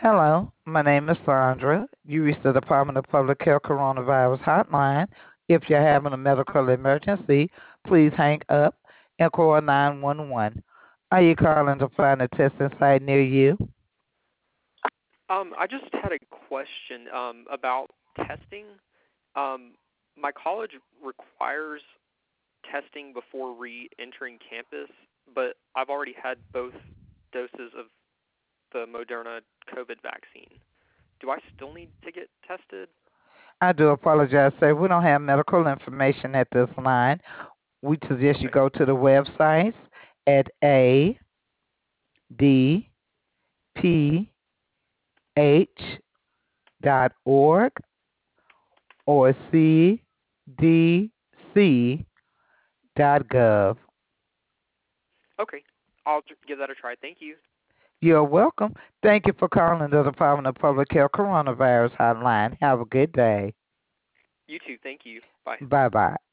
Hello, my name is Sandra. You reached the Department of Public Health Coronavirus Hotline. If you're having a medical emergency, please hang up and call 911. Are you calling to find a testing site near you? I just had a question about testing. Um, my college requires testing before re-entering campus, but I've already had both doses of the Moderna COVID vaccine. Do I still need to get tested? I do apologize, sir. We don't have medical information at this line. We suggest you Okay. go to the websites at adph.org or cdc.gov. Okay. I'll give that a try. Thank you. You're welcome. Thank you for calling the Department of Public Health Coronavirus Hotline. Have a good day. You too. Thank you. Bye. Bye bye.